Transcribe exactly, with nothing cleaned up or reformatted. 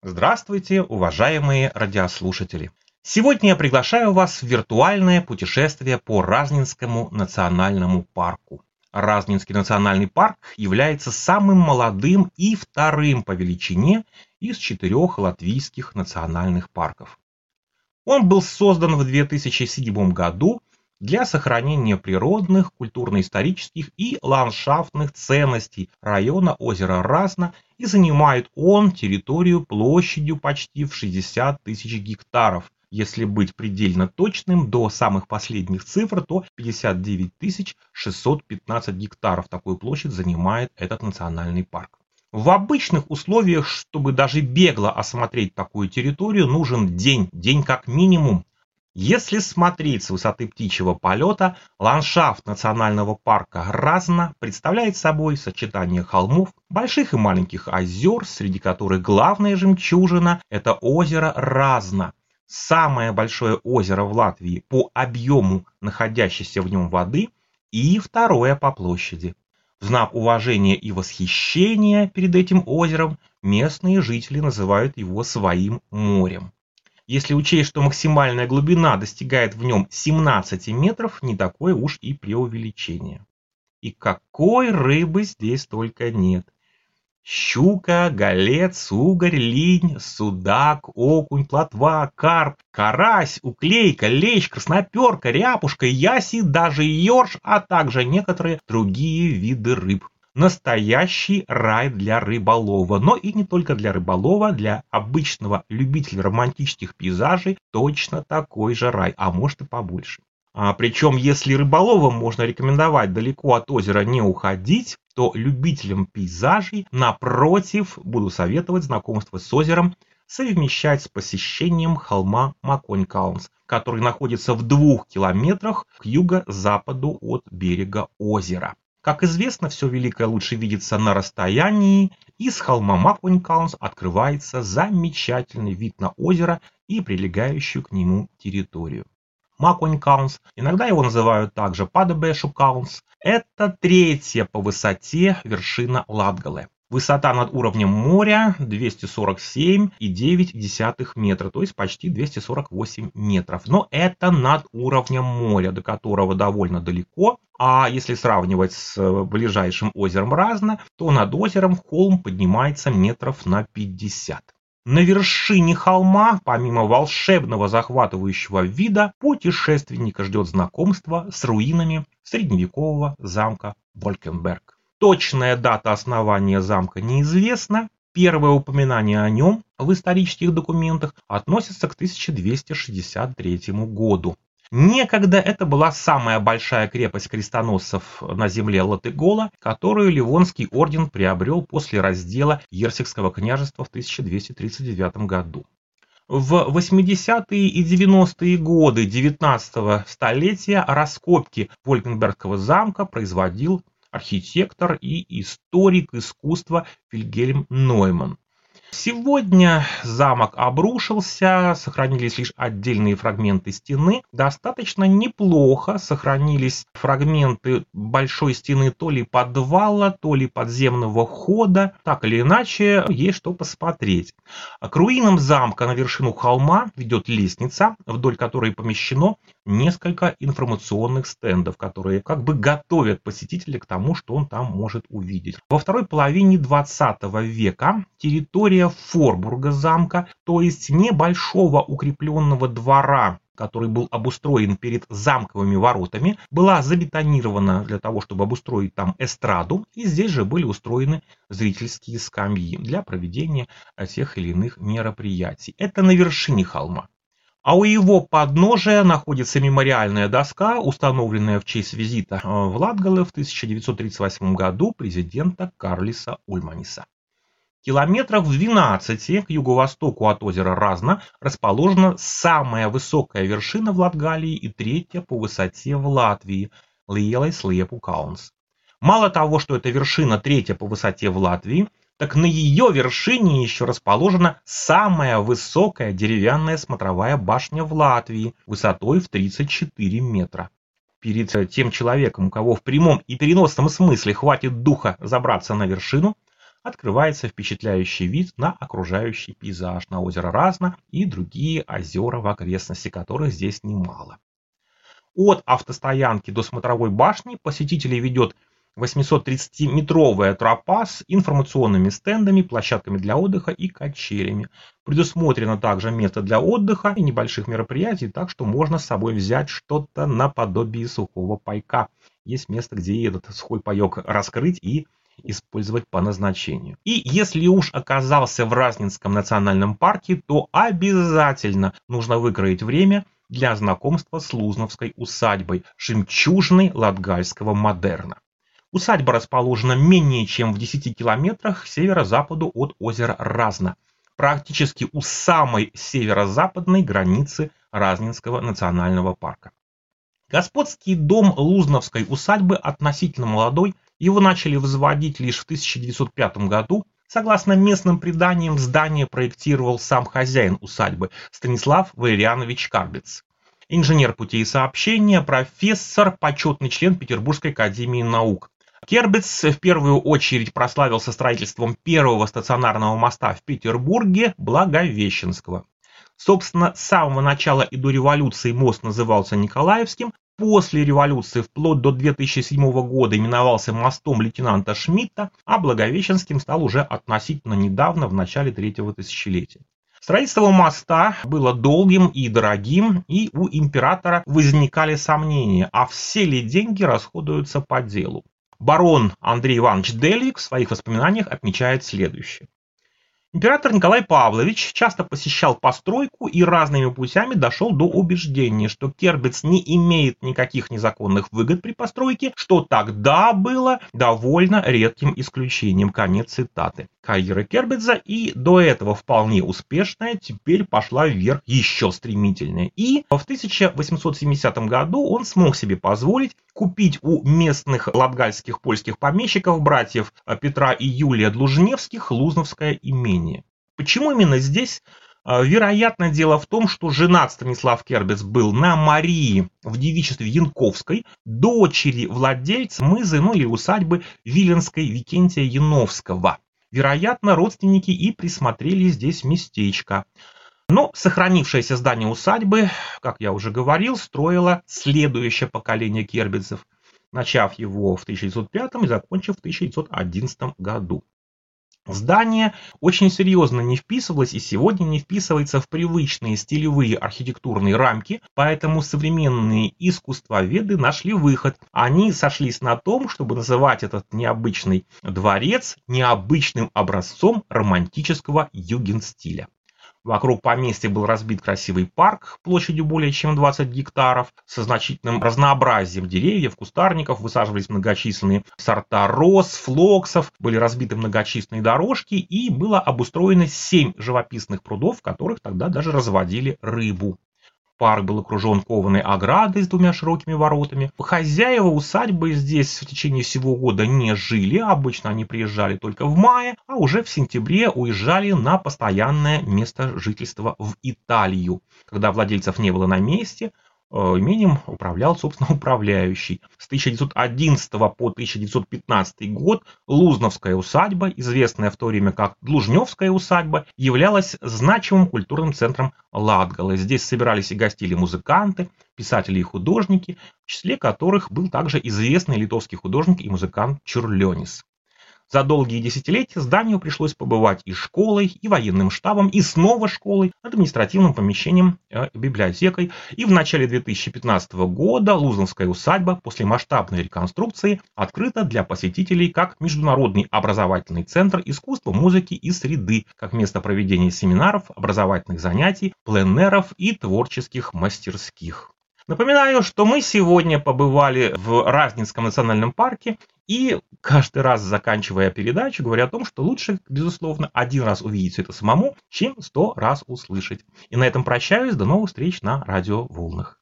Здравствуйте, уважаемые радиослушатели! Сегодня я приглашаю вас в виртуальное путешествие по Разнинскому национальному парку. Разнинский национальный парк является самым молодым и вторым по величине из четырех латвийских национальных парков. Он был создан в две тысячи седьмом году для сохранения природных, культурно-исторических и ландшафтных ценностей района озера Разна, и занимает он территорию площадью почти в шестьдесят тысяч гектаров. Если быть предельно точным, до самых последних цифр, то пятьдесят девять тысяч шестьсот пятнадцать гектаров такую площадь занимает этот национальный парк. В обычных условиях, чтобы даже бегло осмотреть такую территорию, нужен день, день как минимум. Если смотреть с высоты птичьего полета, ландшафт национального парка Разна представляет собой сочетание холмов, больших и маленьких озер, среди которых главная жемчужина – это озеро Разна. Самое большое озеро в Латвии по объему находящейся в нем воды и второе по площади. В знак уважения и восхищения перед этим озером местные жители называют его своим морем. Если учесть, что максимальная глубина достигает в нем семнадцати метров, не такое уж и преувеличение. И какой рыбы здесь только нет. Щука, голец, угорь, линь, судак, окунь, плотва, карп, карась, уклейка, лещ, красноперка, ряпушка, яси, даже ёрш, а также некоторые другие виды рыб. Настоящий рай для рыболова, но и не только для рыболова, для обычного любителя романтических пейзажей точно такой же рай, а может и побольше. А причем, если рыболовам можно рекомендовать далеко от озера не уходить, то любителям пейзажей, напротив, буду советовать знакомство с озером совмещать с посещением холма Маконькаунс, который находится в двух километрах к юго-западу от берега озера. Как известно, все великое лучше видится на расстоянии, и с холма Маконькаунс открывается замечательный вид на озеро и прилегающую к нему территорию. Маконькаунс, иногда его называют также Падебешукаунс, это третья по высоте вершина Латгале. Высота над уровнем моря двести сорок семь и девять десятых метра, то есть почти двести сорок восемь метров. Но это над уровнем моря, до которого довольно далеко. А если сравнивать с ближайшим озером Разна, то над озером холм поднимается метров на пятьдесят. На вершине холма, помимо волшебного захватывающего вида, путешественника ждет знакомство с руинами средневекового замка Волькенберг. Точная дата основания замка неизвестна. Первое упоминание о нем в исторических документах относится к тысяча двести шестьдесят третьему году. Некогда это была самая большая крепость крестоносцев на земле Латыгола, которую Ливонский орден приобрел после раздела Ерсекского княжества в тысяча двести тридцать девятом году. В восьмидесятые и девяностые годы девятнадцатого столетия раскопки Волькенбергского замка производил архитектор и историк искусства Вильгельм Нойман. Сегодня замок обрушился, сохранились лишь отдельные фрагменты стены. Достаточно неплохо сохранились фрагменты большой стены то ли подвала, то ли подземного хода. Так или иначе, есть что посмотреть. К руинам замка на вершину холма ведет лестница, вдоль которой помещено несколько информационных стендов, которые как бы готовят посетителя к тому, что он там может увидеть. Во второй половине двадцатого века территория Форбурга замка, то есть небольшого укрепленного двора, который был обустроен перед замковыми воротами, была забетонирована для того, чтобы обустроить там эстраду, и здесь же были устроены зрительские скамьи для проведения тех или иных мероприятий. Это на вершине холма. А у его подножия находится мемориальная доска, установленная в честь визита в Латгале в тысяча девятьсот тридцать восьмом году президента Карлиса Ульманиса. Километрах в двенадцати к юго-востоку от озера Разна расположена самая высокая вершина в Латгалии и третья по высоте в Латвии – Лиелais-Liepukauns. Мало того, что эта вершина третья по высоте в Латвии, так на ее вершине еще расположена самая высокая деревянная смотровая башня в Латвии высотой в тридцать четыре метра. Перед тем человеком, у кого в прямом и переносном смысле хватит духа забраться на вершину, открывается впечатляющий вид на окружающий пейзаж, на озеро Разна и другие озера в окрестности, которых здесь немало. От автостоянки до смотровой башни посетителей ведет восьмисоттридцатиметровая тропа с информационными стендами, площадками для отдыха и качелями. Предусмотрено также место для отдыха и небольших мероприятий, так что можно с собой взять что-то наподобие сухого пайка. Есть место, где этот сухой паек раскрыть и использовать по назначению. И если уж оказался в Разнинском национальном парке, то обязательно нужно выкроить время для знакомства с Лузновской усадьбой, жемчужиной латгальского модерна. Усадьба расположена менее чем в десяти километрах к северо-западу от озера Разна, практически у самой северо-западной границы Разнинского национального парка. Господский дом Лузновской усадьбы относительно молодой, его начали возводить лишь в тысяча девятьсот пятом году. Согласно местным преданиям, здание проектировал сам хозяин усадьбы Станислав Валерианович Карбец. Инженер путей сообщения, профессор, почетный член Петербургской академии наук. Кербец в первую очередь прославился строительством первого стационарного моста в Петербурге, Благовещенского. Собственно, с самого начала и до революции мост назывался Николаевским. После революции вплоть до две тысячи седьмого года именовался мостом лейтенанта Шмидта, а Благовещенским стал уже относительно недавно, в начале третьего тысячелетия. Строительство моста было долгим и дорогим, и у императора возникали сомнения, а все ли деньги расходуются по делу. Барон Андрей Иванович Дельвик в своих воспоминаниях отмечает следующее. Император Николай Павлович часто посещал постройку и разными путями дошел до убеждения, что Кербец не имеет никаких незаконных выгод при постройке, что тогда было довольно редким исключением. Конец цитаты. Карьера Кербеца и до этого вполне успешная теперь пошла вверх еще стремительнее. И в тысяча восемьсот семидесятом году он смог себе позволить купить у местных латгальских польских помещиков, братьев Петра и Юлия Длужневских, Лузновское имение. Почему именно здесь? Вероятно, дело в том, что женат Станислав Кербец был на Марии в девичестве Янковской, дочери владельца мызы, ну или усадьбы Виленской Викентия Яновского. Вероятно, родственники и присмотрели здесь местечко. Но сохранившееся здание усадьбы, как я уже говорил, строило следующее поколение кербецев, начав его в тысяча девятьсот пятом и закончив в тысяча девятьсот одиннадцатом году. Здание очень серьезно не вписывалось и сегодня не вписывается в привычные стилевые архитектурные рамки, поэтому современные искусствоведы нашли выход. Они сошлись на том, чтобы называть этот необычный дворец необычным образцом романтического югенстиля. Вокруг поместья был разбит красивый парк площадью более чем двадцать гектаров, со значительным разнообразием деревьев, кустарников, высаживались многочисленные сорта роз, флоксов, были разбиты многочисленные дорожки и было обустроено семь живописных прудов, в которых тогда даже разводили рыбу. Парк был окружен кованой оградой с двумя широкими воротами. Хозяева усадьбы здесь в течение всего года не жили, обычно они приезжали только в мае, а уже в сентябре уезжали на постоянное место жительства в Италию. Когда владельцев не было на месте, имением управлял, собственно, управляющий. С тысяча девятьсот одиннадцатого по тысяча девятьсот пятнадцатый год Лузновская усадьба, известная в то время как Длужневская усадьба, являлась значимым культурным центром Латгалы. Здесь собирались и гостили музыканты, писатели и художники, в числе которых был также известный литовский художник и музыкант Чурлёнис. За долгие десятилетия зданию пришлось побывать и школой, и военным штабом, и снова школой, административным помещением, э, библиотекой. И в начале две тысячи пятнадцатого года Лузновская усадьба после масштабной реконструкции открыта для посетителей как международный образовательный центр искусства, музыки и среды, как место проведения семинаров, образовательных занятий, пленэров и творческих мастерских. Напоминаю, что мы сегодня побывали в Разнинском национальном парке и каждый раз, заканчивая передачу, говорю о том, что лучше, безусловно, один раз увидеть все это самому, чем сто раз услышать. И на этом прощаюсь. До новых встреч на радиоволнах.